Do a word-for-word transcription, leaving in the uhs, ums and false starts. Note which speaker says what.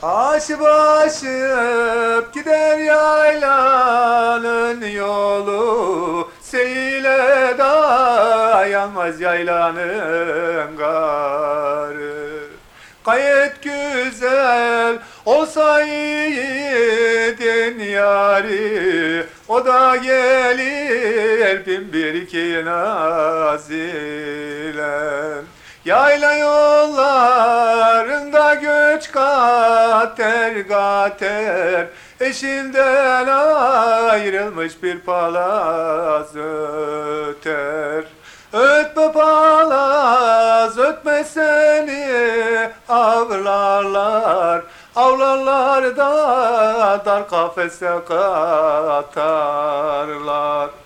Speaker 1: Aşıp aşıp gider yaylanın yolu, seyle dayanmaz yaylanın garı. Gayet güzel olsa yiğidin yari, o da gelir bin bir iki naz ile. Yayla yollarında göç kater gater, eşinden ayrılmış bir palaz öter. Ötme palaz, ötme seni avlarlar, avlarlar da dar kafese katarlar.